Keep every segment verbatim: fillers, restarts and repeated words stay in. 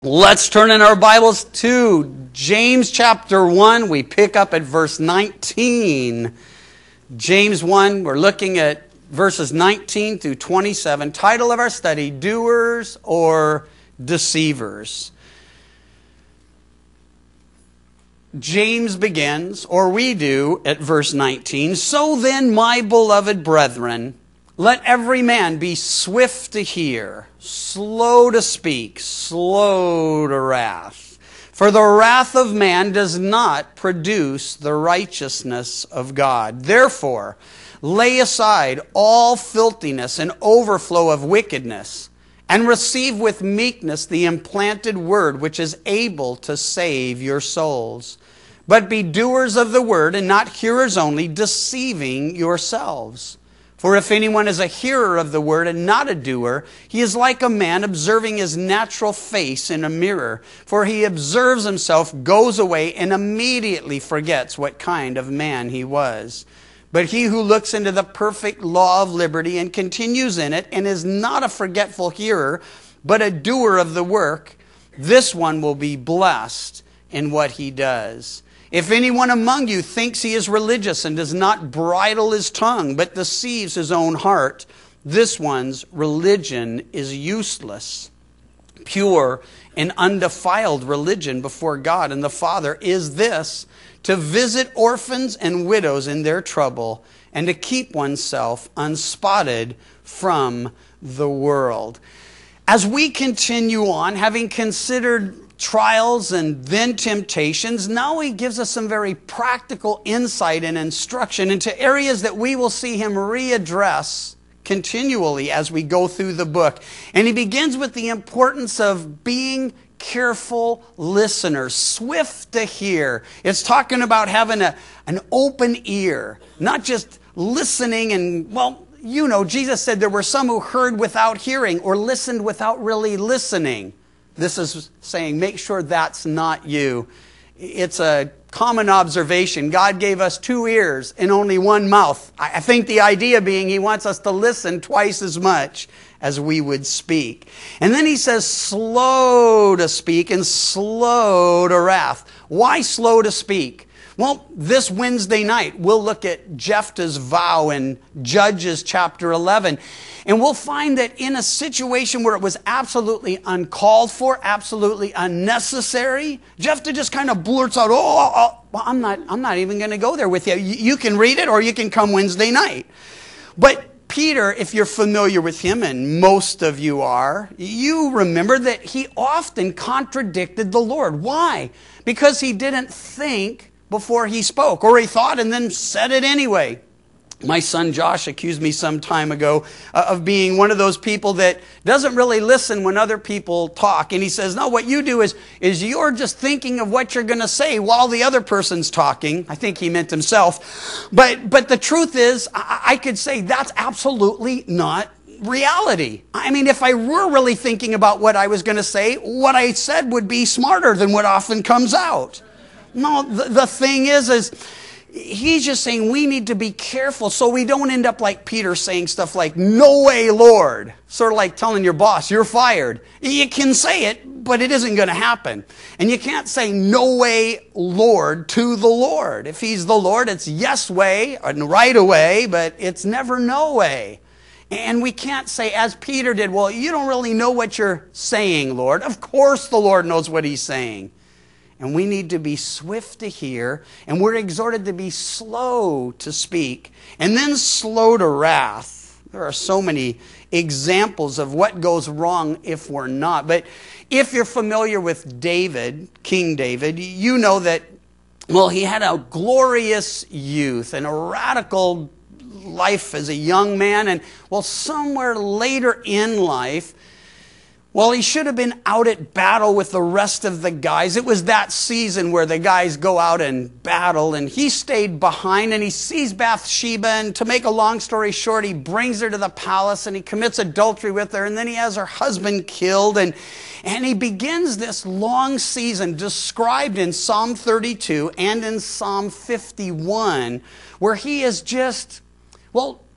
Let's turn in our Bibles to James chapter one. We pick up at verse nineteen. James one, we're looking at verses nineteen through twenty-seven. Title of our study, Doers or Deceivers. James begins, or we do, at verse nineteen. So then, my beloved brethren, let every man be swift to hear, slow to speak, slow to wrath. For the wrath of man does not produce the righteousness of God. Therefore, lay aside all filthiness and overflow of wickedness, and receive with meekness the implanted word which is able to save your souls. But be doers of the word and not hearers only, deceiving yourselves. For if anyone is a hearer of the word and not a doer, he is like a man observing his natural face in a mirror. For he observes himself, goes away, and immediately forgets what kind of man he was. But he who looks into the perfect law of liberty and continues in it, and is not a forgetful hearer, but a doer of the work, this one will be blessed in what he does. If anyone among you thinks he is religious and does not bridle his tongue, but deceives his own heart, this one's religion is useless. Pure and undefiled religion before God and the Father is this, to visit orphans and widows in their trouble, and to keep oneself unspotted from the world. As we continue on, having considered trials and then temptations, now he gives us some very practical insight and instruction into areas that we will see him readdress continually as we go through the book. And he begins with the importance of being careful listeners, swift to hear. It's talking about having a, an open ear, not just listening and, well, you know, Jesus said there were some who heard without hearing or listened without really listening. This is saying, make sure that's not you. It's a common observation. God gave us two ears and only one mouth. I think the idea being he wants us to listen twice as much as we would speak. And then he says, slow to speak and slow to wrath. Why slow to speak? Well, this Wednesday night, we'll look at Jephthah's vow in Judges chapter eleven. And we'll find that in a situation where it was absolutely uncalled for, absolutely unnecessary, Jephthah just kind of blurts out, oh, oh, well, I'm not, I'm not even going to go there with you. You can read it or you can come Wednesday night. But Peter, if you're familiar with him, and most of you are, you remember that he often contradicted the Lord. Why? Because he didn't think before he spoke, or he thought and then said it anyway. My son Josh accused me some time ago of being one of those people that doesn't really listen when other people talk. And he says, no, what you do is, is you're just thinking of what you're going to say while the other person's talking. I think he meant himself. But, but the truth is, I, I could say that's absolutely not reality. I mean, if I were really thinking about what I was going to say, what I said would be smarter than what often comes out. No, the, the thing is, is he's just saying we need to be careful so we don't end up like Peter saying stuff like, no way, Lord. Sort of like telling your boss, you're fired. You can say it, but it isn't going to happen. And you can't say, no way, Lord, to the Lord. If he's the Lord, it's yes way and right away, but it's never no way. And we can't say, as Peter did, well, you don't really know what you're saying, Lord. Of course the Lord knows what he's saying. And we need to be swift to hear, and we're exhorted to be slow to speak, and then slow to wrath. There are so many examples of what goes wrong if we're not. But if you're familiar with David, King David, you know that, well, he had a glorious youth and a radical life as a young man. And, well, somewhere later in life, well, he should have been out at battle with the rest of the guys. It was that season where the guys go out and battle, and he stayed behind, and he sees Bathsheba, and to make a long story short, he brings her to the palace, and he commits adultery with her, and then he has her husband killed, and, and he begins this long season described in Psalm thirty-two and in Psalm fifty-one, where he is just, well,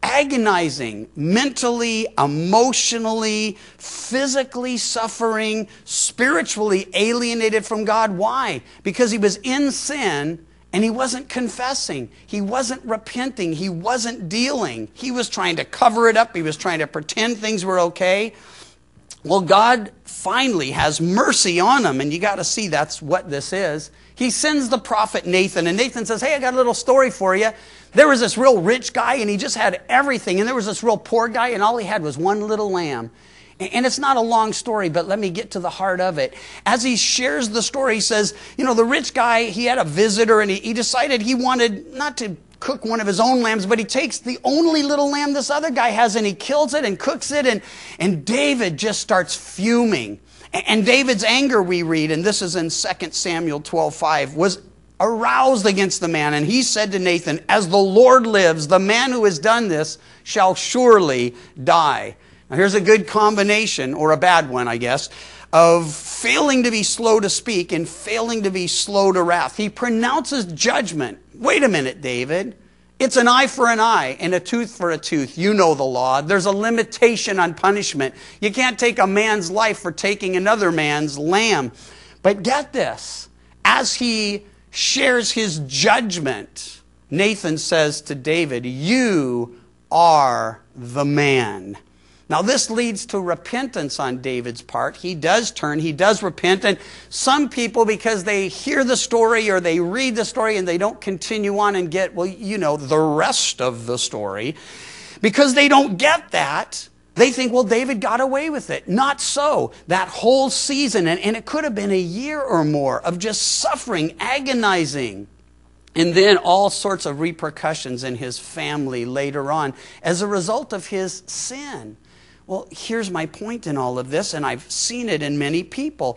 agonizing, mentally, emotionally, physically suffering, spiritually alienated from God. Why? Because he was in sin and he wasn't confessing. He wasn't repenting. He wasn't dealing. He was trying to cover it up. He was trying to pretend things were okay. Well, God finally has mercy on him, and you got to see that's what this is. He sends the prophet Nathan, and Nathan says, hey, I got a little story for you. There was this real rich guy, and he just had everything, and there was this real poor guy, and all he had was one little lamb. And it's not a long story, but let me get to the heart of it. As he shares the story, he says, you know, the rich guy, he had a visitor, and he, he decided he wanted not to cook one of his own lambs, but he takes the only little lamb this other guy has and he kills it and cooks it. And, and David just starts fuming. And David's anger, we read, and this is in Second Samuel twelve five, was aroused against the man. And he said to Nathan, as the Lord lives, the man who has done this shall surely die. Now here's a good combination, or a bad one, I guess, of failing to be slow to speak and failing to be slow to wrath. He pronounces judgment. Wait a minute, David. It's an eye for an eye and a tooth for a tooth. You know the law. There's a limitation on punishment. You can't take a man's life for taking another man's lamb. But get this. As he shares his judgment, Nathan says to David, you are the man. Now this leads to repentance on David's part. He does turn, he does repent, and some people, because they hear the story or they read the story and they don't continue on and get, well, you know, the rest of the story, because they don't get that, they think, well, David got away with it. Not so. That whole season, and, and it could have been a year or more of just suffering, agonizing, and then all sorts of repercussions in his family later on as a result of his sin. Well, here's my point in all of this, and I've seen it in many people.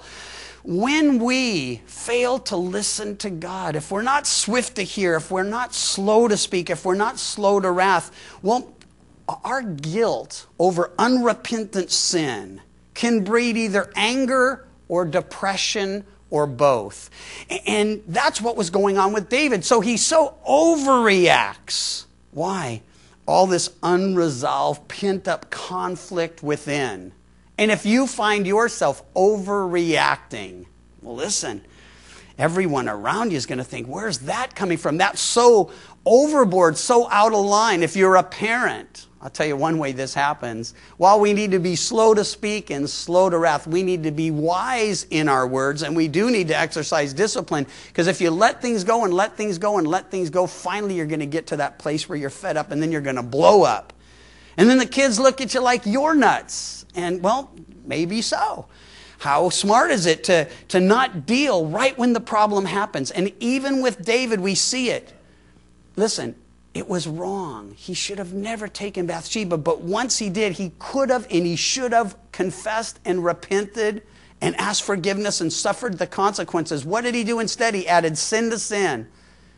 When we fail to listen to God, if we're not swift to hear, if we're not slow to speak, if we're not slow to wrath, well, our guilt over unrepentant sin can breed either anger or depression or both. And that's what was going on with David. So he so overreacts. Why? All this unresolved, pent-up conflict within. And if you find yourself overreacting, well, listen, everyone around you is going to think, where's that coming from? That's so overboard, so out of line. If you're a parent, I'll tell you one way this happens. While we need to be slow to speak and slow to wrath, we need to be wise in our words, and we do need to exercise discipline. Because if you let things go and let things go and let things go, finally you're going to get to that place where you're fed up, and then you're going to blow up. And then the kids look at you like you're nuts. And, well, maybe so. How smart is it to, to not deal right when the problem happens? And even with David, we see it. Listen, it was wrong. He should have never taken Bathsheba, but once he did, he could have and he should have confessed and repented and asked forgiveness and suffered the consequences. What did he do instead? He added sin to sin.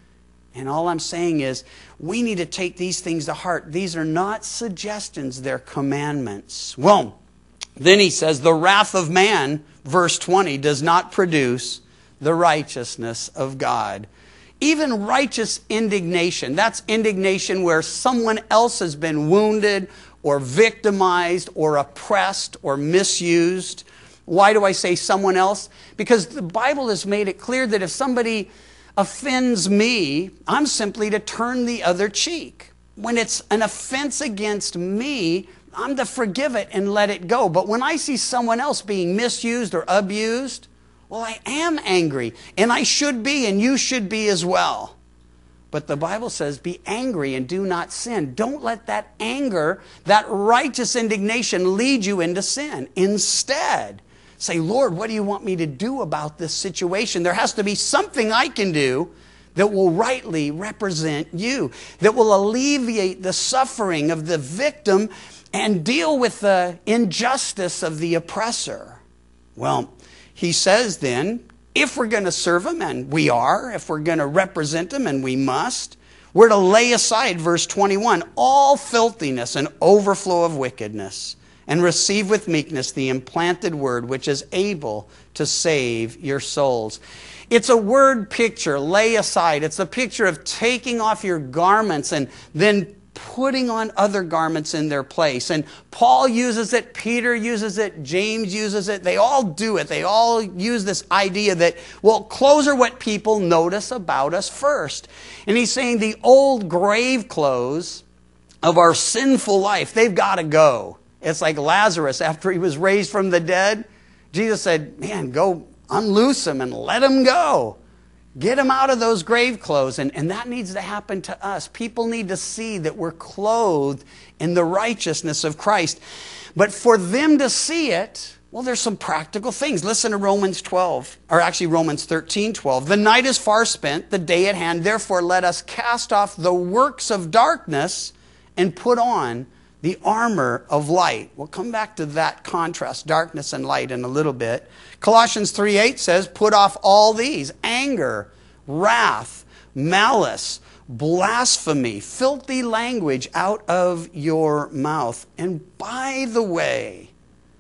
And all I'm saying is, we need to take these things to heart. These are not suggestions, they're commandments. Well, then he says, the wrath of man, verse twenty, does not produce the righteousness of God. Even righteous indignation, that's indignation where someone else has been wounded or victimized or oppressed or misused. Why do I say someone else? Because the Bible has made it clear that if somebody offends me, I'm simply to turn the other cheek. When it's an offense against me, I'm to forgive it and let it go. But when I see someone else being misused or abused, well, I am angry, and I should be, and you should be as well. But the Bible says, be angry and do not sin. Don't let that anger, that righteous indignation lead you into sin. Instead, say, Lord, what do you want me to do about this situation? There has to be something I can do that will rightly represent you, that will alleviate the suffering of the victim and deal with the injustice of the oppressor. Well, he says then, if we're going to serve him, and we are, if we're going to represent him, and we must, we're to lay aside, verse twenty-one, all filthiness and overflow of wickedness, and receive with meekness the implanted word, which is able to save your souls. It's a word picture, lay aside. It's a picture of taking off your garments and then putting on other garments in their place. And Paul uses it, Peter uses it, James uses it. They all do it. They all use this idea that, well, clothes are what people notice about us first. And he's saying the old grave clothes of our sinful life, they've got to go. It's like Lazarus after he was raised from the dead. Jesus said, man, go unloose him and let him go. Get him out of those grave clothes. And, and that needs to happen to us. People need to see that we're clothed in the righteousness of Christ. But for them to see it, well, there's some practical things. Listen to Romans twelve, or actually Romans thirteen twelve. The night is far spent, the day at hand. Therefore, let us cast off the works of darkness and put on the armor of light. We'll come back to that contrast, darkness and light, in a little bit. Colossians three eight says, put off all these: anger, wrath, malice, blasphemy, filthy language out of your mouth. And by the way,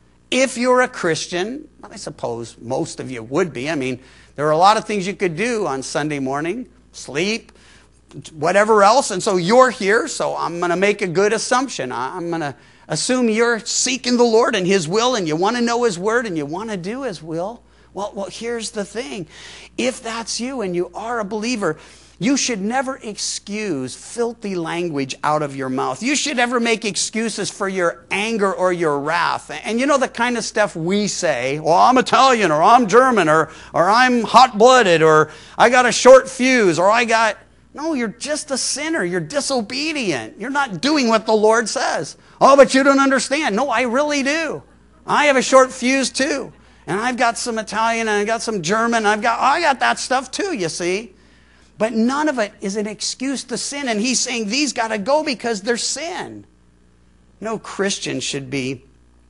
if you're a Christian, well, I suppose most of you would be. I mean, there are a lot of things you could do on Sunday morning: sleep, whatever else. And so you're here, so I'm going to make a good assumption. I'm going to assume you're seeking the Lord and His will, and you want to know His word, and you want to do His will. Well, well, here's the thing. If that's you and you are a believer, you should never excuse filthy language out of your mouth. You should never make excuses for your anger or your wrath. And you know the kind of stuff we say, well, I'm Italian, or I'm German, or, or I'm hot-blooded, or I got a short fuse, or I got... No, you're just a sinner. You're disobedient. You're not doing what the Lord says. Oh, but you don't understand. No, I really do. I have a short fuse too. And I've got some Italian, and I've got some German. I've got, I got that stuff too, you see. But none of it is an excuse to sin. And he's saying these got to go because they're sin. No Christian should be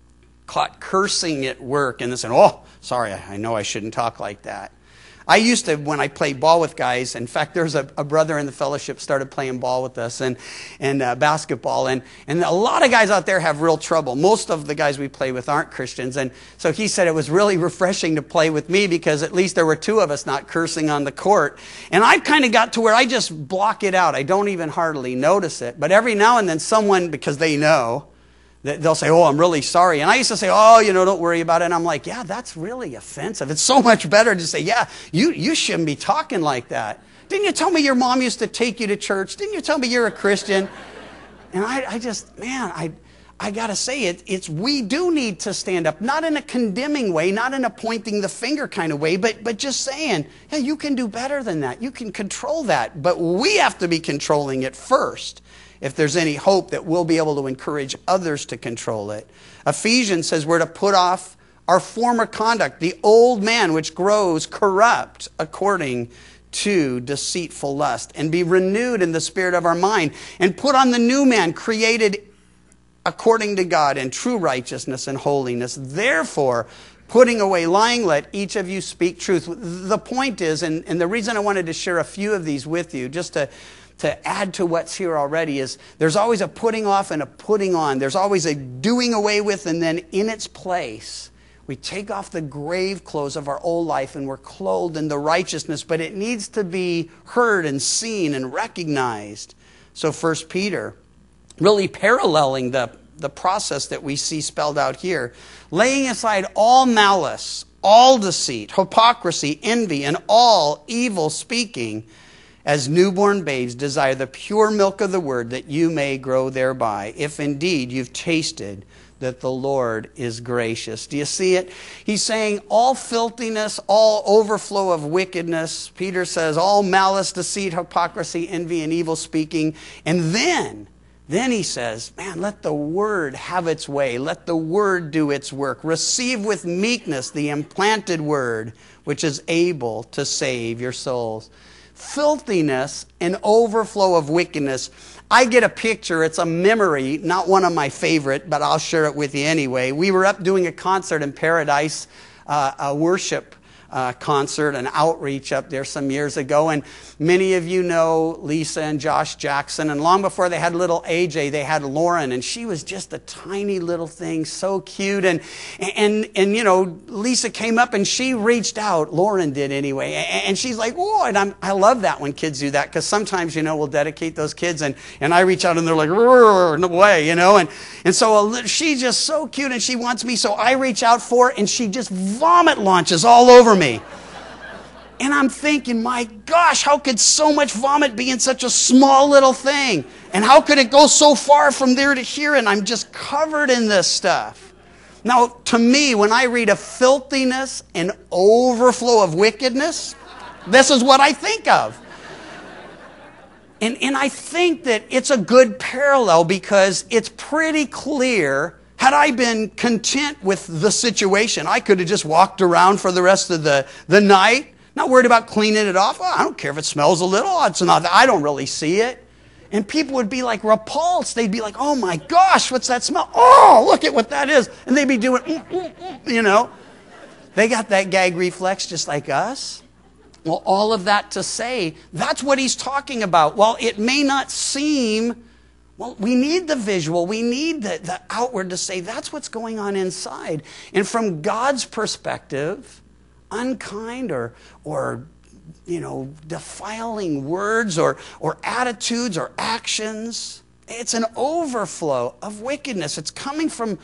caught cursing at work and saying, oh, sorry, I know I shouldn't talk like that. I used to, when I played ball with guys, in fact, there's a, a brother in the fellowship started playing ball with us and, and uh, basketball. And, and a lot of guys out there have real trouble. Most of the guys we play with aren't Christians. And so he said it was really refreshing to play with me because at least there were two of us not cursing on the court. And I've kind of got to where I just block it out. I don't even hardly notice it. But every now and then someone, because they know, they'll say, oh, I'm really sorry. And I used to say, oh, you know, don't worry about it. And I'm like, yeah, that's really offensive. It's so much better to say, yeah, you, you shouldn't be talking like that. Didn't you tell me your mom used to take you to church? Didn't you tell me you're a Christian? And I, I just, man, I, I got to say it. It's, we do need to stand up, not in a condemning way, not in a pointing the finger kind of way, but, but just saying, yeah, you can do better than that. You can control that. But we have to be controlling it first, if there's any hope that we'll be able to encourage others to control it. Ephesians says we're to put off our former conduct, the old man which grows corrupt according to deceitful lust, and be renewed in the spirit of our mind, and put on the new man created according to God in true righteousness and holiness. Therefore, putting away lying, let each of you speak truth. The point is, and, and the reason I wanted to share a few of these with you, just to to add to what's here already, is there's always a putting off and a putting on. There's always a doing away with, and then in its place, we take off the grave clothes of our old life and we're clothed in the righteousness, but it needs to be heard and seen and recognized. So First Peter, really paralleling the, the process that we see spelled out here, laying aside all malice, all deceit, hypocrisy, envy, and all evil speaking, as newborn babes desire the pure milk of the word, that you may grow thereby, if indeed you've tasted that the Lord is gracious. Do you see it? He's saying all filthiness, all overflow of wickedness. Peter says all malice, deceit, hypocrisy, envy, and evil speaking. And then, then he says, man, let the word have its way. Let the word do its work. Receive with meekness the implanted word, which is able to save your souls. Filthiness and overflow of wickedness. I get a picture. It's a memory, not one of my favorite, but I'll share it with you anyway. We were up doing a concert in Paradise, uh, a worship uh, concert, an outreach up there some years ago. And many of you know Lisa and Josh Jackson. And long before they had little A J, they had Lauren. And she was just a tiny little thing, so cute. And, and, and you know, Lisa came up and she reached out. Lauren did anyway. And she's like, oh, and I'm, I love that when kids do that, because sometimes, you know, we'll dedicate those kids and, and I reach out and they're like, no way, you know. And, and so she's just so cute and she wants me. So I reach out for her and she just vomit launches all over me. And I'm thinking, my gosh, how could so much vomit be in such a small little thing? And how could it go so far from there to here? And I'm just covered in this stuff. Now, to me, when I read of filthiness and overflow of wickedness, this is what I think of. And, and I think that it's a good parallel because it's pretty clear. Had I been content with the situation, I could have just walked around for the rest of the, the night, not worried about cleaning it off. Oh, I don't care if it smells a little. It's not, I don't really see it. And people would be like repulsed. They'd be like, oh my gosh, what's that smell? Oh, look at what that is. And they'd be doing, mm, mm, mm, you know. They got that gag reflex just like us. Well, all of that to say, that's what he's talking about. Well, it may not seem, well, we need the visual. We need the, the outward to say that's what's going on inside. And from God's perspective, unkind or, or you know, defiling words or, or attitudes or actions, it's an overflow of wickedness. It's coming from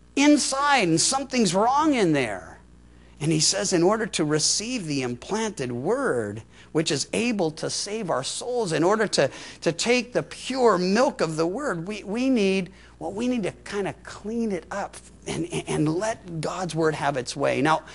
inside and something's wrong in there. And he says, in order to receive the implanted word, which is able to save our souls, in order to, to take the pure milk of the word, we, we need, well, we need to kind of clean it up and, and let God's word have its way. Now,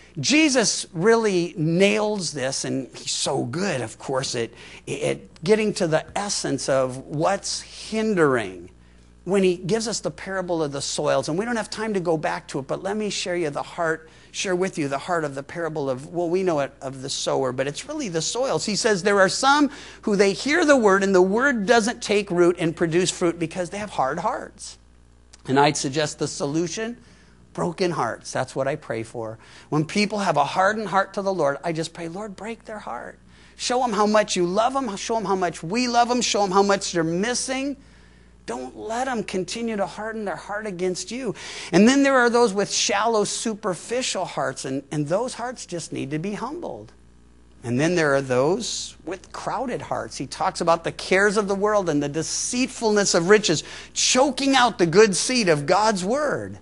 Jesus really nails this, and he's so good, of course, at, at getting to the essence of what's hindering. When he gives us the parable of the soils, and we don't have time to go back to it, but let me share you the heart, share with you the heart of the parable of, well, we know it of the sower, but it's really the soils. He says there are some who they hear the word, and the word doesn't take root and produce fruit because they have hard hearts. And I'd suggest the solution, broken hearts. That's what I pray for. When people have a hardened heart to the Lord, I just pray, Lord, break their heart. Show them how much you love them. Show them how much we love them. Show them how much they're missing. Don't let them continue to harden their heart against you. And then there are those with shallow, superficial hearts, and, and those hearts just need to be humbled. And then there are those with crowded hearts. He talks about the cares of the world and the deceitfulness of riches, choking out the good seed of God's word.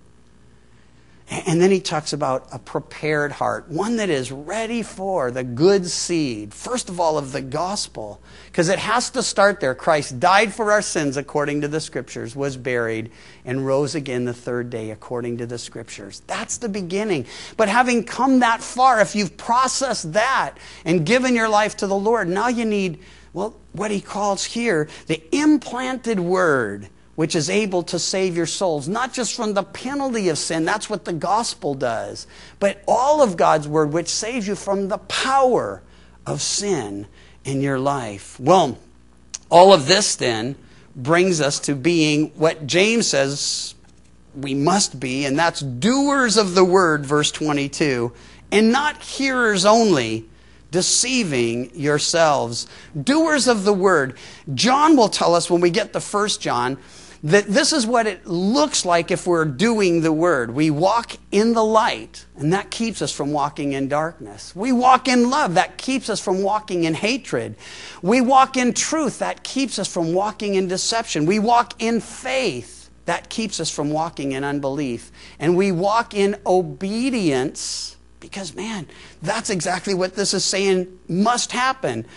And then he talks about a prepared heart, one that is ready for the good seed, first of all, of the gospel, because it has to start there. Christ died for our sins according to the scriptures, was buried, and rose again the third day according to the scriptures. That's the beginning. But having come that far, if you've processed that and given your life to the Lord, now you need, well, what he calls here, the implanted word, which is able to save your souls, not just from the penalty of sin, that's what the gospel does, but all of God's word, which saves you from the power of sin in your life. Well, all of this then brings us to being what James says we must be, and that's doers of the word, verse twenty-two, and not hearers only, deceiving yourselves. Doers of the word. John will tell us when we get to First John that this is what it looks like if we're doing the word. We walk in the light, and that keeps us from walking in darkness. We walk in love, that keeps us from walking in hatred. We walk in truth, that keeps us from walking in deception. We walk in faith, that keeps us from walking in unbelief. And we walk in obedience, because man, that's exactly what this is saying must happen.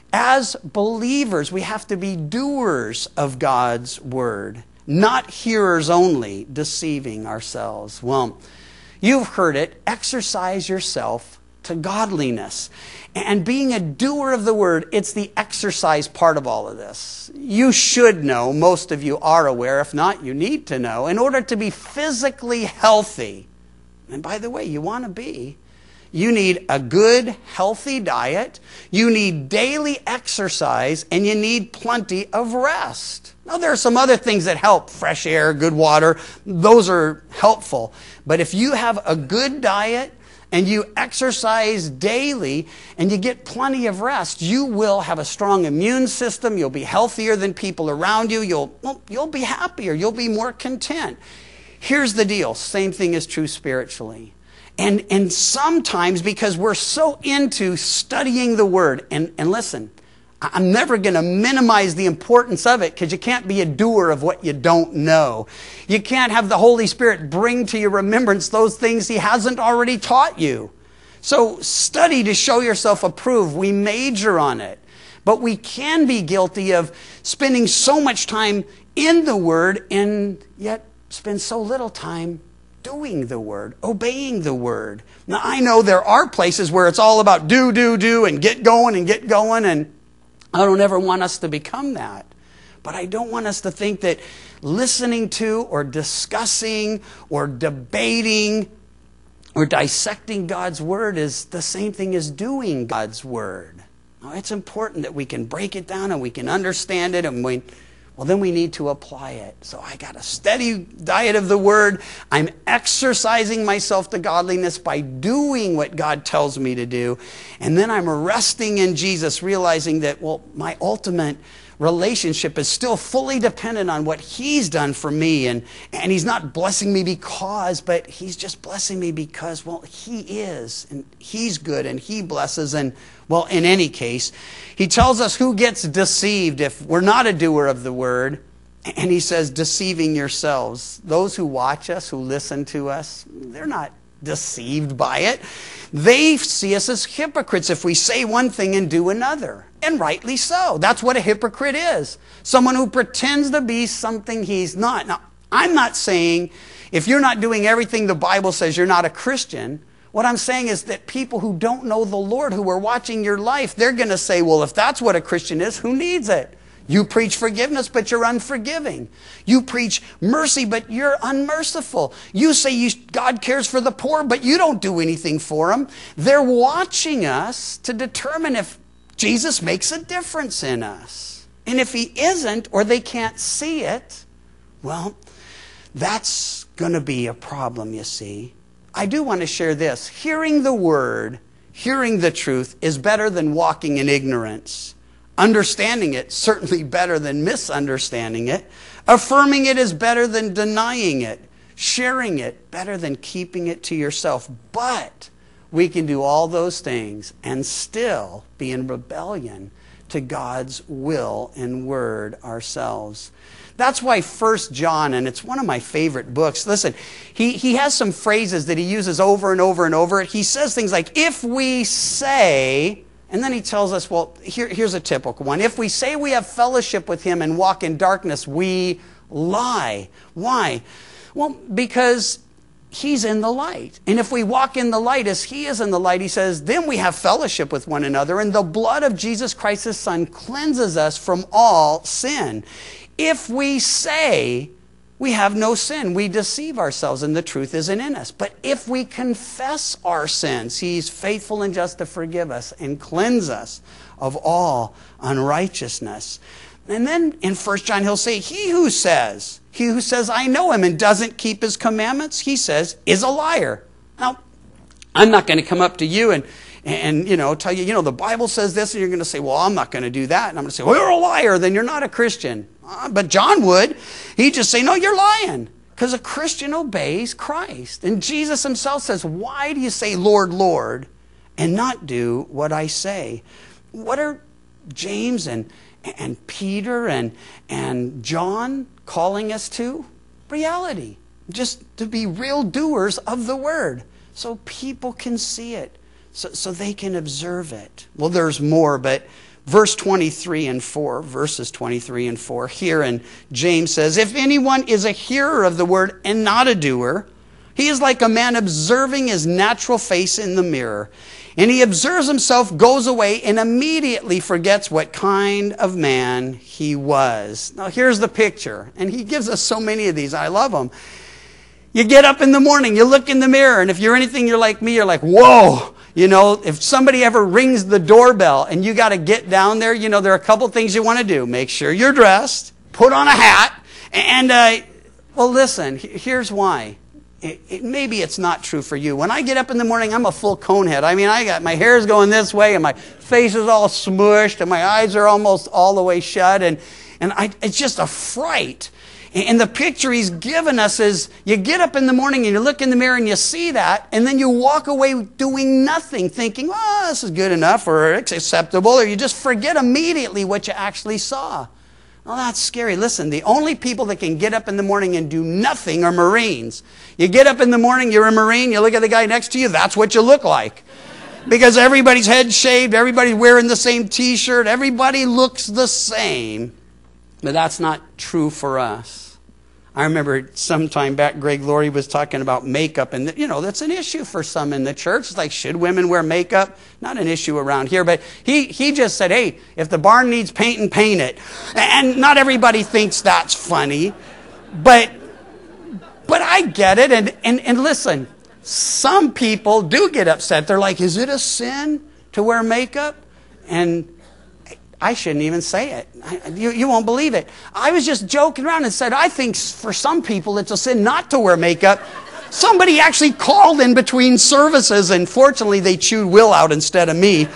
As believers, we have to be doers of God's word, not hearers only, deceiving ourselves. Well, you've heard it. Exercise yourself to godliness. And being a doer of the word, it's the exercise part of all of this. You should know, most of you are aware, if not, you need to know, in order to be physically healthy, and by the way, you want to be, you need a good, healthy diet, you need daily exercise, and you need plenty of rest. Now, there are some other things that help. Fresh air, good water, those are helpful. But if you have a good diet and you exercise daily and you get plenty of rest, you will have a strong immune system. You'll be healthier than people around you. You'll, well, you'll be happier. You'll be more content. Here's the deal. Same thing is true spiritually. And, and sometimes because we're so into studying the Word, and, and listen, I'm never going to minimize the importance of it because you can't be a doer of what you don't know. You can't have the Holy Spirit bring to your remembrance those things He hasn't already taught you. So study to show yourself approved. We major on it. But we can be guilty of spending so much time in the Word and yet spend so little time doing the Word, obeying the Word. Now, I know there are places where it's all about do, do, do, and get going and get going, and I don't ever want us to become that. But I don't want us to think that listening to or discussing or debating or dissecting God's Word is the same thing as doing God's Word. Now, it's important that we can break it down and we can understand it, and we Well, then we need to apply it. So I got a steady diet of the Word. I'm exercising myself to godliness by doing what God tells me to do. And then I'm resting in Jesus, realizing that, well, my ultimate relationship is still fully dependent on what He's done for me. And, and He's not blessing me because, but He's just blessing me because, well, He is. And He's good and He blesses. And, well, in any case, He tells us who gets deceived if we're not a doer of the Word. And He says, deceiving yourselves. Those who watch us, who listen to us, they're not deceived by it. They see us as hypocrites if we say one thing and do another. And rightly so. That's what a hypocrite is. Someone who pretends to be something he's not. Now, I'm not saying if you're not doing everything the Bible says, you're not a Christian. What I'm saying is that people who don't know the Lord, who are watching your life, they're going to say, well, if that's what a Christian is, who needs it? You preach forgiveness, but you're unforgiving. You preach mercy, but you're unmerciful. You say you, God cares for the poor, but you don't do anything for them. They're watching us to determine if Jesus makes a difference in us. And if He isn't, or they can't see it, well, that's going to be a problem, you see. I do want to share this. Hearing the Word, hearing the truth is better than walking in ignorance. Understanding it, certainly better than misunderstanding it. Affirming it is better than denying it. Sharing it, better than keeping it to yourself. But we can do all those things and still be in rebellion to God's will and word ourselves. That's why First John, and it's one of my favorite books. Listen, he, he has some phrases that he uses over and over and over. He says things like, if we say... And then he tells us, well, here, here's a typical one. If we say we have fellowship with Him and walk in darkness, we lie. Why? Well, because He's in the light. And if we walk in the light as He is in the light, he says, then we have fellowship with one another. And the blood of Jesus Christ, His Son, cleanses us from all sin. If we say we have no sin, we deceive ourselves and the truth isn't in us. But if we confess our sins, He's faithful and just to forgive us and cleanse us of all unrighteousness. And then in First John, he'll say, he who says, he who says, I know Him and doesn't keep His commandments, he says, is a liar. Now, I'm not going to come up to you and, and, you know, tell you, you know, the Bible says this, and you're going to say, well, I'm not going to do that. And I'm going to say, well, you're a liar, then you're not a Christian. Uh, but John would. He'd just say, no, you're lying. Because a Christian obeys Christ. And Jesus Himself says, why do you say, Lord, Lord, and not do what I say? What are James and, and Peter and, and John calling us to? Reality. Just to be real doers of the Word. So people can see it. So, so they can observe it. Well, there's more, but verse twenty-three and four, verses twenty-three and four, here in James says, if anyone is a hearer of the word and not a doer, he is like a man observing his natural face in the mirror. And he observes himself, goes away, and immediately forgets what kind of man he was. Now here's the picture. And he gives us so many of these. I love them. You get up in the morning, you look in the mirror, and if you're anything you're like me, you're like, whoa! You know, if somebody ever rings the doorbell and you got to get down there, you know, there are a couple things you want to do. Make sure you're dressed, put on a hat, and, uh, well, listen, here's why. it, it, maybe it's not true for you. When I get up in the morning, I'm a full cone head. I mean, I got my hair's going this way, and my face is all smushed, and my eyes are almost all the way shut, and, and I, it's just a fright. And the picture he's given us is you get up in the morning and you look in the mirror and you see that, and then you walk away doing nothing, thinking, oh, this is good enough or it's acceptable, or you just forget immediately what you actually saw. Well, that's scary. Listen, the only people that can get up in the morning and do nothing are Marines. You get up in the morning, you're a Marine, you look at the guy next to you, that's what you look like. Because everybody's head shaved, everybody's wearing the same t-shirt, everybody looks the same. But that's not true for us. I remember sometime back, Greg Laurie was talking about makeup, and you know, that's an issue for some in the church. It's like, should women wear makeup? Not an issue around here, but he, he just said, hey, if the barn needs painting, paint it. And not everybody thinks that's funny, but but I get it, and, and, and listen, some people do get upset. They're like, is it a sin to wear makeup? And I shouldn't even say it. I, you, you won't believe it. I was just joking around and said, I think for some people it's a sin not to wear makeup. Somebody actually called in between services, and fortunately they chewed Will out instead of me.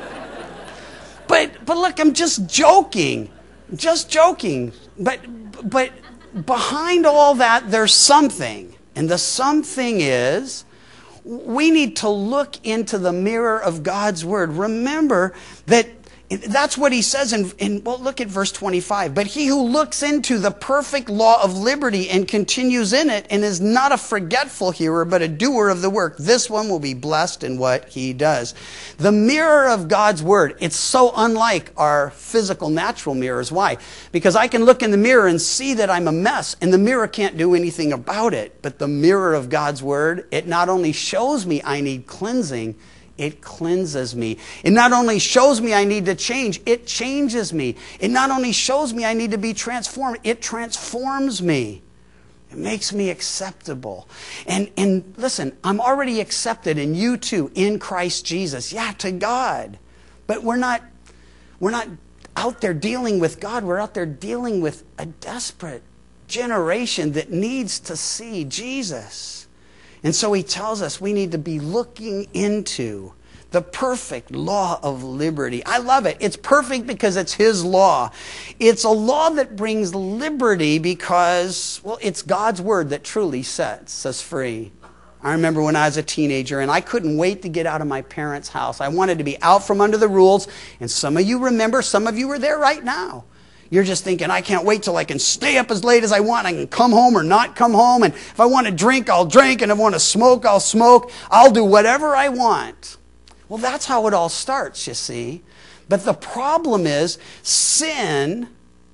But but look, I'm just joking. Just joking. But but behind all that, there's something. And the something is, we need to look into the mirror of God's Word. Remember that that's what he says in, in, well, look at verse twenty-five. But he who looks into the perfect law of liberty and continues in it and is not a forgetful hearer, but a doer of the work, this one will be blessed in what he does. The mirror of God's Word, it's so unlike our physical, natural mirrors. Why? Because I can look in the mirror and see that I'm a mess, and the mirror can't do anything about it. But the mirror of God's Word, it not only shows me I need cleansing, it cleanses me. It not only shows me I need to change, it changes me. It not only shows me I need to be transformed, it transforms me. It makes me acceptable. And, and listen, I'm already accepted, and you too, in Christ Jesus. Yeah, to God. But we're not, we're not out there dealing with God. We're out there dealing with a desperate generation that needs to see Jesus. And so he tells us we need to be looking into the perfect law of liberty. I love it. It's perfect because it's his law. It's a law that brings liberty because, well, it's God's Word that truly sets us free. I remember when I was a teenager and I couldn't wait to get out of my parents' house. I wanted to be out from under the rules. And some of you remember, some of you are there right now. You're just thinking, I can't wait till I can stay up as late as I want. I can come home or not come home. And if I want to drink, I'll drink. And if I want to smoke, I'll smoke. I'll do whatever I want. Well, that's how it all starts, you see. But the problem is sin,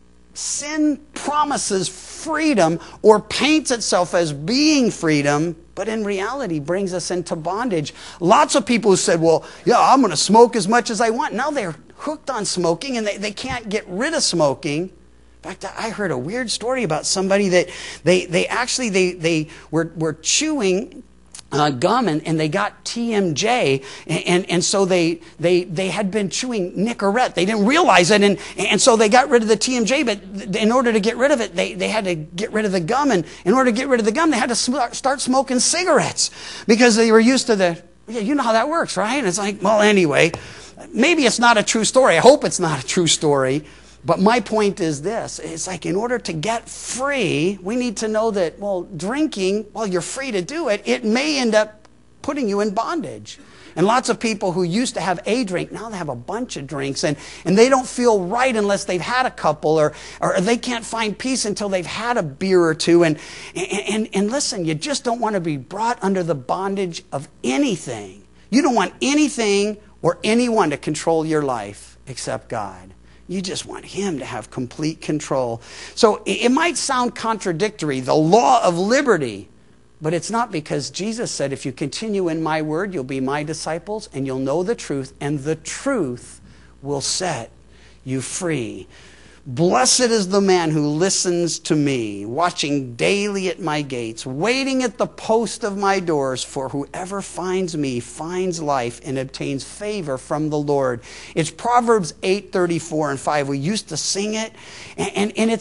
sin promises freedom or paints itself as being freedom, but in reality brings us into bondage. Lots of people who said, well, yeah, I'm going to smoke as much as I want. Now they're hooked on smoking, and they, they can't get rid of smoking. In fact, I heard a weird story about somebody that they, they actually they, they were, were chewing uh, gum, and, and they got T M J, and, and, and so they, they, they had been chewing Nicorette. They didn't realize it, and, and so they got rid of the T M J, but in order to get rid of it, they, they had to get rid of the gum, and in order to get rid of the gum, they had to sm- start smoking cigarettes because they were used to the, yeah, you know how that works, right? And it's like, well, anyway, maybe it's not a true story. I hope it's not a true story. But my point is this. It's like in order to get free, we need to know that, well, drinking, while you're free to do it, it may end up putting you in bondage. And lots of people who used to have a drink, now they have a bunch of drinks. And, and they don't feel right unless they've had a couple. Or, or they can't find peace until they've had a beer or two. And, and, and, and listen, you just don't want to be brought under the bondage of anything. You don't want anything or anyone to control your life except God. You just want him to have complete control. So it might sound contradictory, the law of liberty, but it's not, because Jesus said, if you continue in my word, you'll be my disciples and you'll know the truth, and the truth will set you free. Blessed is the man who listens to me, watching daily at my gates, waiting at the post of my doors, for whoever finds me finds life and obtains favor from the Lord. It's Proverbs eight thirty-four and five. We used to sing it, and, and, and it's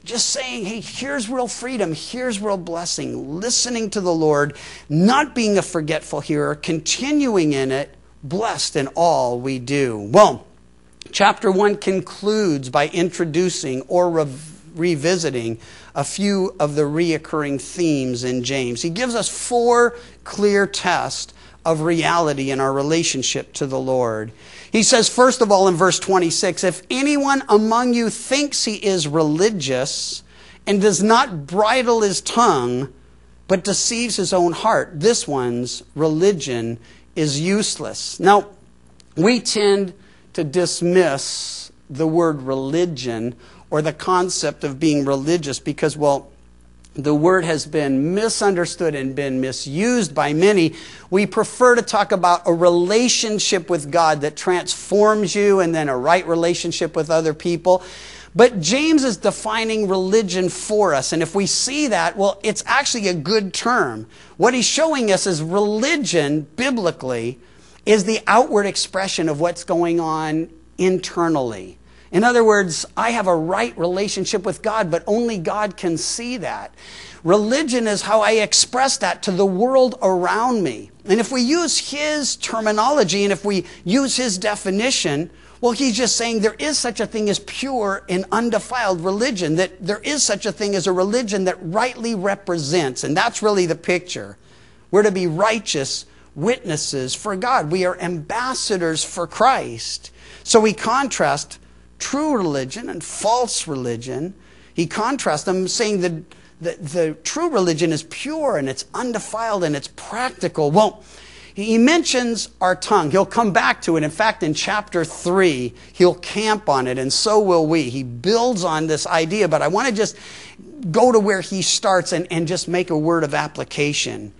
just saying, hey, here's real freedom, here's real blessing, listening to the Lord, not being a forgetful hearer, continuing in it, blessed in all we do. Well, chapter one concludes by introducing or rev- revisiting a few of the reoccurring themes in James. He gives us four clear tests of reality in our relationship to the Lord. He says, first of all, in verse twenty-six, if anyone among you thinks he is religious and does not bridle his tongue, but deceives his own heart, this one's religion is useless. Now, we tend to dismiss the word religion or the concept of being religious because, well, the word has been misunderstood and been misused by many. We prefer to talk about a relationship with God that transforms you and then a right relationship with other people. But James is defining religion for us. And if we see that, well, it's actually a good term. What he's showing us is religion, biblically, is the outward expression of what's going on internally. In other words, I have a right relationship with God, but only God can see that. Religion is how I express that to the world around me. And if we use his terminology and if we use his definition, well, he's just saying there is such a thing as pure and undefiled religion, that there is such a thing as a religion that rightly represents. And that's really the picture. We're to be righteous witnesses for God. We are ambassadors for Christ. So we contrast true religion and false religion. He contrasts them, saying that the, the true religion is pure and it's undefiled and it's practical. Well, he mentions our tongue. He'll come back to it. In fact, in chapter three, he'll camp on it, and so will we. He builds on this idea, but I want to just go to where he starts and, and just make a word of application.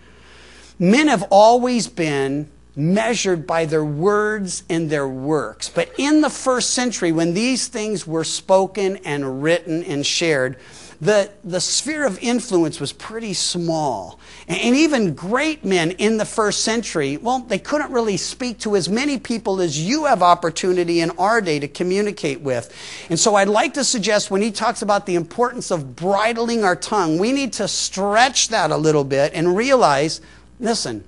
Men have always been measured by their words and their works. But in the first century, when these things were spoken and written and shared, the, the sphere of influence was pretty small. And, and even great men in the first century, well, they couldn't really speak to as many people as you have opportunity in our day to communicate with. And so I'd like to suggest when he talks about the importance of bridling our tongue, we need to stretch that a little bit and realize, listen,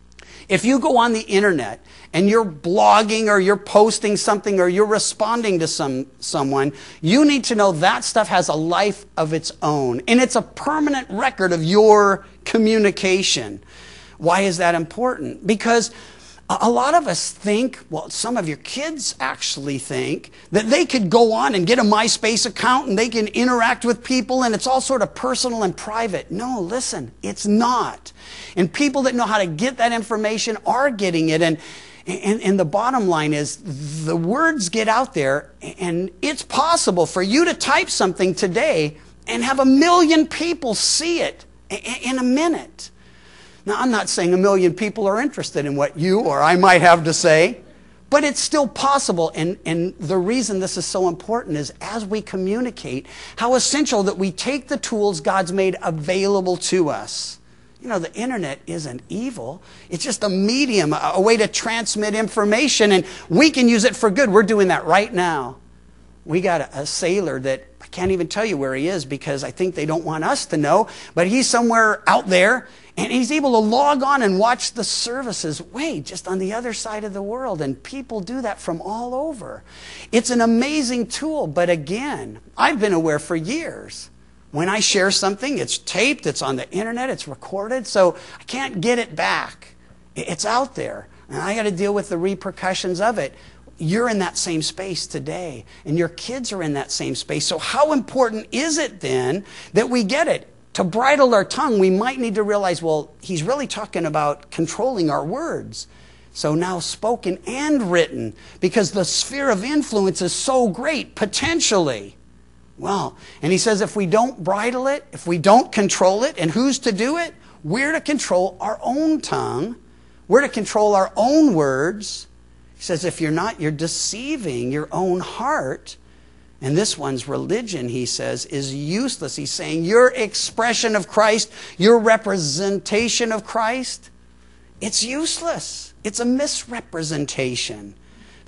if you go on the internet and you're blogging or you're posting something or you're responding to some someone, you need to know that stuff has a life of its own. And it's a permanent record of your communication. Why is that important? Because a lot of us think, well, some of your kids actually think, that they could go on and get a MySpace account and they can interact with people and it's all sort of personal and private. No, listen, it's not. And people that know how to get that information are getting it. And, and, and the bottom line is the words get out there, and it's possible for you to type something today and have a million people see it in a minute. Now, I'm not saying a million people are interested in what you or I might have to say, but it's still possible. And, and the reason this is so important is as we communicate, how essential that we take the tools God's made available to us. You know, the internet isn't evil. It's just a medium, a, a way to transmit information, and we can use it for good. We're doing that right now. We got a, a sailor that I can't even tell you where he is because I think they don't want us to know, but he's somewhere out there, and he's able to log on and watch the services way just on the other side of the world, and people do that from all over. It's an amazing tool, but again, I've been aware for years. When I share something, it's taped, it's on the internet, it's recorded, so I can't get it back. It's out there, and I got to deal with the repercussions of it. You're in that same space today, and your kids are in that same space. So how important is it then that we get it? To bridle our tongue, we might need to realize, well, he's really talking about controlling our words. So now spoken and written, because the sphere of influence is so great, potentially. Well, and he says if we don't bridle it, if we don't control it, and who's to do it? We're to control our own tongue. We're to control our own words. He says if you're not, you're deceiving your own heart. And this one's religion, he says, is useless. He's saying your expression of Christ, your representation of Christ, it's useless. It's a misrepresentation. In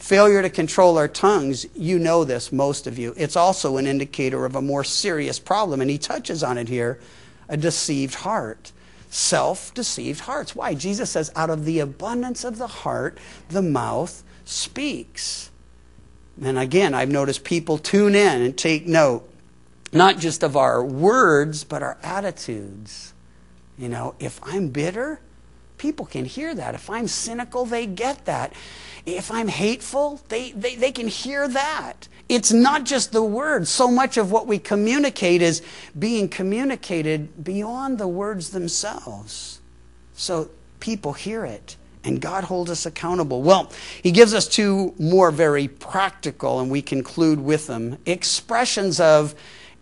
Failure to control our tongues, you know this, most of you. It's also an indicator of a more serious problem, and he touches on it here, a deceived heart. Self-deceived hearts. Why? Jesus says, out of the abundance of the heart, the mouth speaks. And again, I've noticed people tune in and take note, not just of our words, but our attitudes. You know, if I'm bitter, people can hear that. If I'm cynical, they get that. If I'm hateful, they, they, they can hear that. It's not just the words. So much of what we communicate is being communicated beyond the words themselves. So people hear it, and God holds us accountable. Well, he gives us two more very practical, and we conclude with them, expressions of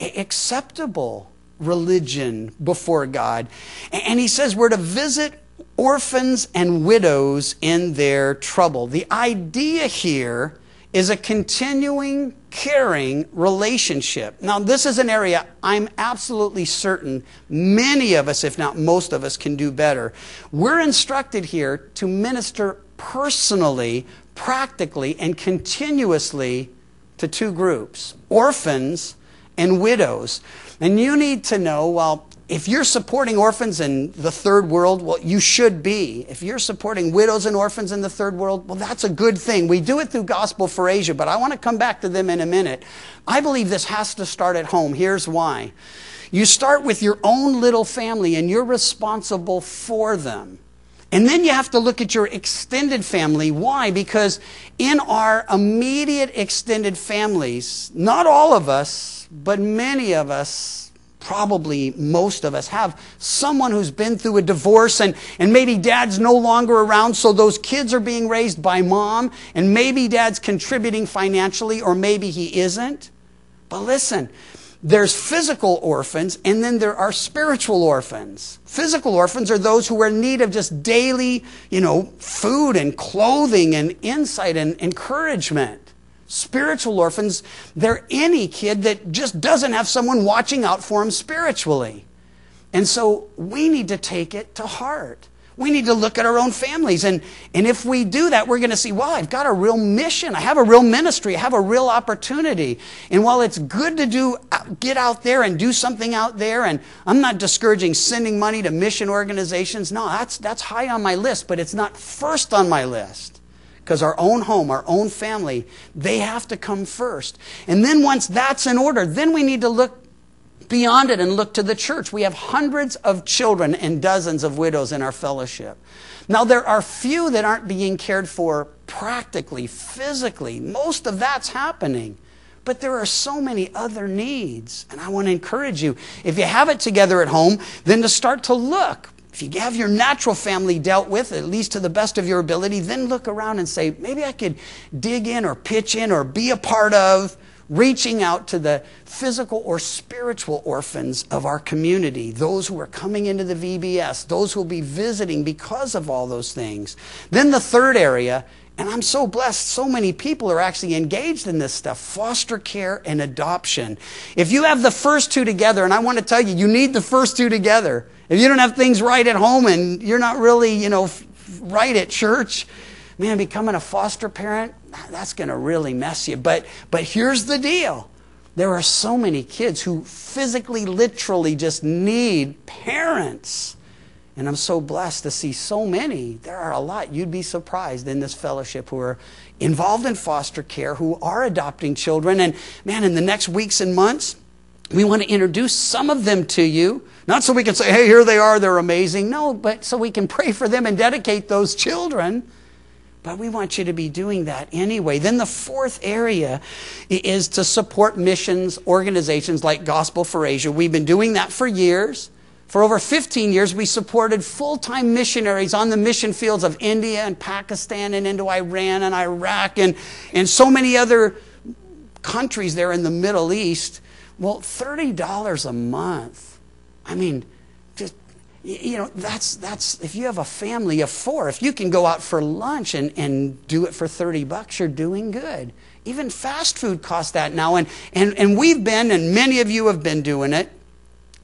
acceptable religion before God. And he says we're to visit orphans and widows in their trouble. The idea here is a continuing, caring relationship. Now, this is an area I'm absolutely certain many of us, if not most of us, can do better. We're instructed here to minister personally, practically, and continuously to two groups, orphans and widows. And you need to know, well, if you're supporting orphans in the third world, well, you should be. If you're supporting widows and orphans in the third world, well, that's a good thing. We do it through Gospel for Asia, but I want to come back to them in a minute. I believe this has to start at home. Here's why. You start with your own little family, and you're responsible for them. And then you have to look at your extended family. Why? Because in our immediate extended families, not all of us, but many of us, probably most of us, have someone who's been through a divorce, and, and maybe dad's no longer around, so those kids are being raised by mom, and maybe dad's contributing financially, or maybe he isn't. But listen, there's physical orphans, and then there are spiritual orphans. Physical orphans are those who are in need of just daily, you know, food and clothing and insight and encouragement. Spiritual orphans, they're any kid that just doesn't have someone watching out for him spiritually. And so we need to take it to heart. We need to look at our own families. And, and if we do that, we're going to see, wow, I've got a real mission. I have a real ministry. I have a real opportunity. And while it's good to do, get out there and do something out there, and I'm not discouraging sending money to mission organizations. No, that's, that's high on my list, but it's not first on my list. Because our own home, our own family, they have to come first. And then once that's in order, then we need to look beyond it and look to the church. We have hundreds of children and dozens of widows in our fellowship. Now, there are few that aren't being cared for practically, physically. Most of that's happening. But there are so many other needs. And I want to encourage you, if you have it together at home, then to start to look. If you have your natural family dealt with, at least to the best of your ability, then look around and say, maybe I could dig in or pitch in or be a part of reaching out to the physical or spiritual orphans of our community, those who are coming into the V B S, those who will be visiting because of all those things. Then the third area, and I'm so blessed, so many people are actually engaged in this stuff, foster care and adoption. If you have the first two together, and I want to tell you, you need the first two together. If you don't have things right at home and you're not really, you know, right at church, man, becoming a foster parent, that's going to really mess you. But, but here's the deal. There are so many kids who physically, literally just need parents. And I'm so blessed to see so many. There are a lot, you'd be surprised, in this fellowship who are involved in foster care, who are adopting children. And man, in the next weeks and months, we want to introduce some of them to you. Not so we can say, hey, here they are, they're amazing. No, but so we can pray for them and dedicate those children. But we want you to be doing that anyway. Then the fourth area is to support missions organizations like Gospel for Asia. We've been doing that for years. For over fifteen years, we supported full-time missionaries on the mission fields of India and Pakistan and into Iran and Iraq and, and so many other countries there in the Middle East. Well, thirty dollars a month. I mean, just, you know, that's, that's, if you have a family of four, if you can go out for lunch and, and do it for thirty bucks, you're doing good. Even fast food costs that now. And, and, and we've been, and many of you have been doing it,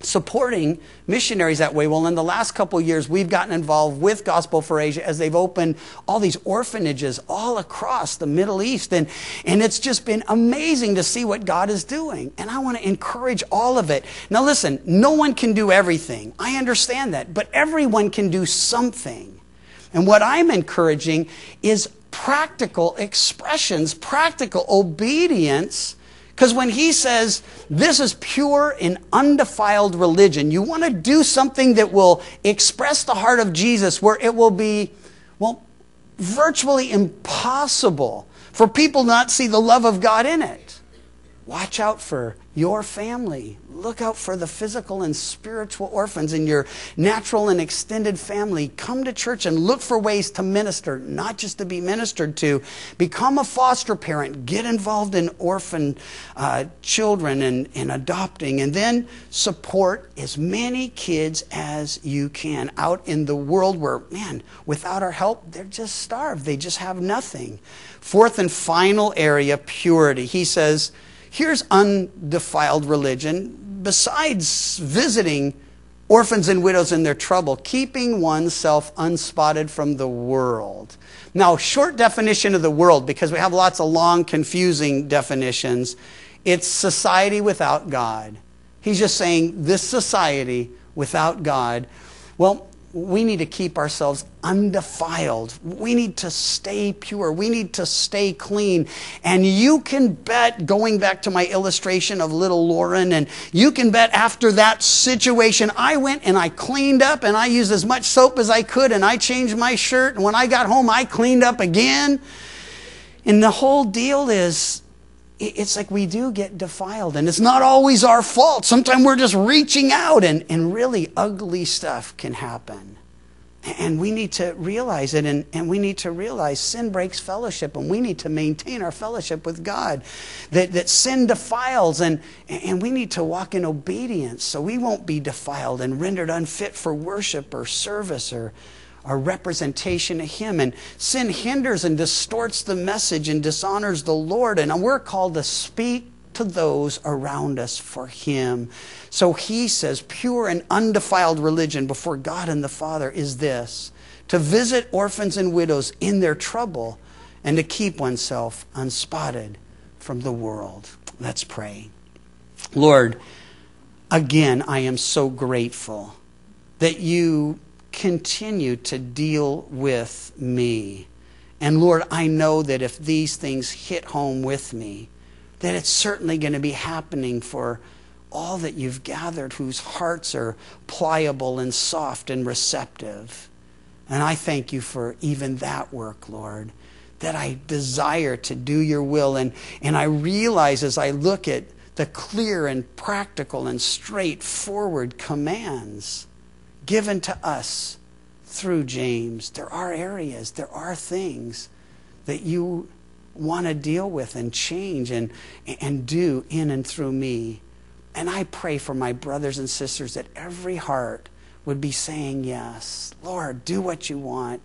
supporting missionaries that way. Well, in the last couple of years, we've gotten involved with Gospel for Asia as they've opened all these orphanages all across the Middle East. And, and it's just been amazing to see what God is doing. And I want to encourage all of it. Now listen, no one can do everything. I understand that. But everyone can do something. And what I'm encouraging is practical expressions, practical obedience. Because when he says, this is pure and undefiled religion, you want to do something that will express the heart of Jesus, where it will be, well, virtually impossible for people not see the love of God in it. Watch out for your family. Look out for the physical and spiritual orphans in your natural and extended family. Come to church and look for ways to minister, not just to be ministered to. Become a foster parent. Get involved in orphan uh, children and, and adopting. And then support as many kids as you can out in the world where, man, without our help, they're just starved. They just have nothing. Fourth and final area, purity. He says, here's undefiled religion. Besides visiting orphans and widows in their trouble, keeping oneself unspotted from the world. Now, short definition of the world, because we have lots of long, confusing definitions. It's society without God. He's just saying this society without God. Well, we need to keep ourselves undefiled. We need to stay pure. We need to stay clean. And you can bet, going back to my illustration of little Lauren, and you can bet after that situation, I went and I cleaned up and I used as much soap as I could and I changed my shirt. And when I got home, I cleaned up again. And the whole deal is, it's like we do get defiled, and it's not always our fault. Sometimes we're just reaching out, and, and really ugly stuff can happen. And we need to realize it, and, and we need to realize sin breaks fellowship, and we need to maintain our fellowship with God. That, that sin defiles, and, and we need to walk in obedience so we won't be defiled and rendered unfit for worship or service or our representation of Him. And sin hinders and distorts the message and dishonors the Lord. And we're called to speak to those around us for Him. So He says, pure and undefiled religion before God and the Father is this: to visit orphans and widows in their trouble and to keep oneself unspotted from the world. Let's pray. Lord, again, I am so grateful that You continue to deal with me. And Lord, I know that if these things hit home with me, that it's certainly going to be happening for all that You've gathered whose hearts are pliable and soft and receptive. And I thank You for even that work, Lord, that I desire to do Your will. And, and I realize as I look at the clear and practical and straightforward commands given to us through James, there are areas, there are things that You want to deal with and change and, and do in and through me. And I pray for my brothers and sisters that every heart would be saying, yes, Lord, do what You want.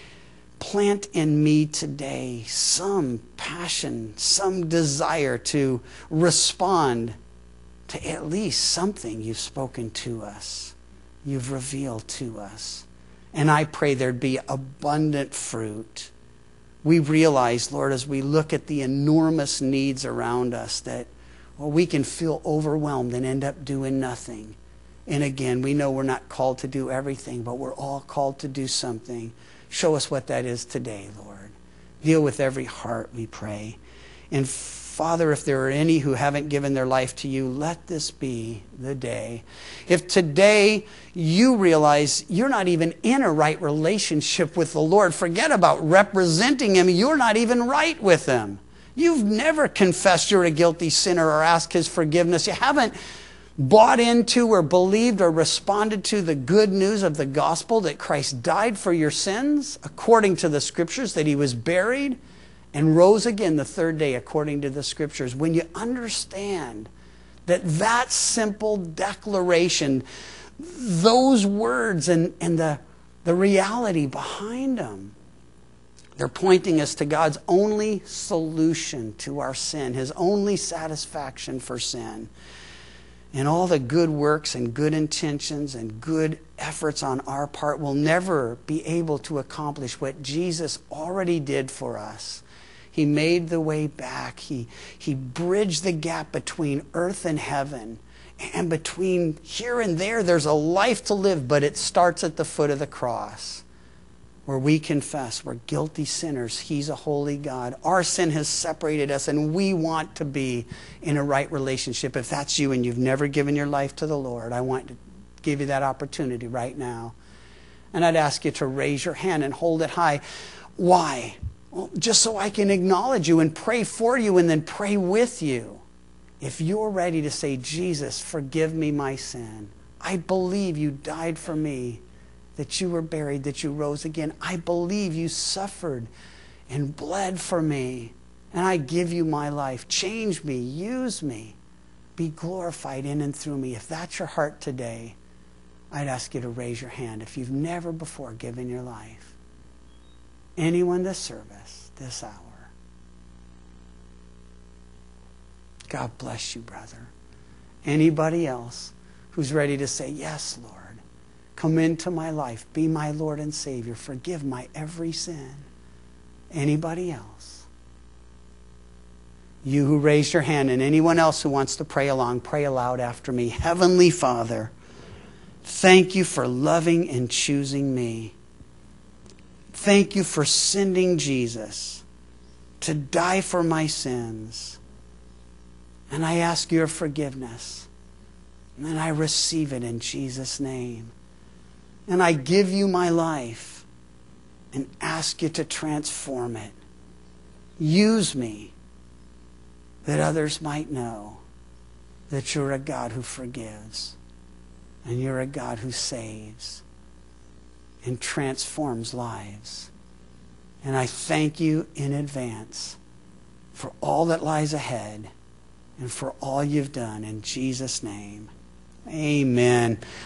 Plant in me today some passion, some desire to respond to at least something You've spoken to us, You've revealed to us. And I pray there'd be abundant fruit. We realize, Lord, as we look at the enormous needs around us, that, well, we can feel overwhelmed and end up doing nothing. And again, we know we're not called to do everything, but we're all called to do something. Show us what that is today, Lord. Deal with every heart, we pray. And Father, if there are any who haven't given their life to You, let this be the day. If today you realize you're not even in a right relationship with the Lord, forget about representing Him. You're not even right with Him. You've never confessed you're a guilty sinner or asked His forgiveness. You haven't bought into or believed or responded to the good news of the gospel that Christ died for your sins according to the Scriptures, that He was buried and rose again the third day according to the Scriptures. When you understand that that simple declaration, those words and, and the, the reality behind them, they're pointing us to God's only solution to our sin, His only satisfaction for sin. And all the good works and good intentions and good efforts on our part will never be able to accomplish what Jesus already did for us. He made the way back. He, he bridged the gap between earth and heaven. And between here and there, there's a life to live, but it starts at the foot of the cross, where we confess we're guilty sinners. He's a holy God. Our sin has separated us, and we want to be in a right relationship. If that's you and you've never given your life to the Lord, I want to give you that opportunity right now. And I'd ask you to raise your hand and hold it high. Why? Well, just so I can acknowledge you and pray for you and then pray with you. If you're ready to say, Jesus, forgive me my sin. I believe you died for me, that you were buried, that you rose again. I believe you suffered and bled for me, and I give you my life. Change me, use me, be glorified in and through me. If that's your heart today, I'd ask you to raise your hand if you've never before given your life. Anyone this service, this hour. God bless you, brother. Anybody else who's ready to say, yes, Lord, come into my life, be my Lord and Savior, forgive my every sin. Anybody else? You who raised your hand, and anyone else who wants to pray along, pray aloud after me. Heavenly Father, thank you for loving and choosing me. Thank you for sending Jesus to die for my sins. And I ask your forgiveness. And I receive it in Jesus' name. And I give you my life and ask you to transform it. Use me that others might know that you're a God who forgives and you're a God who saves and transforms lives. And I thank you in advance for all that lies ahead and for all you've done. In Jesus' name, amen.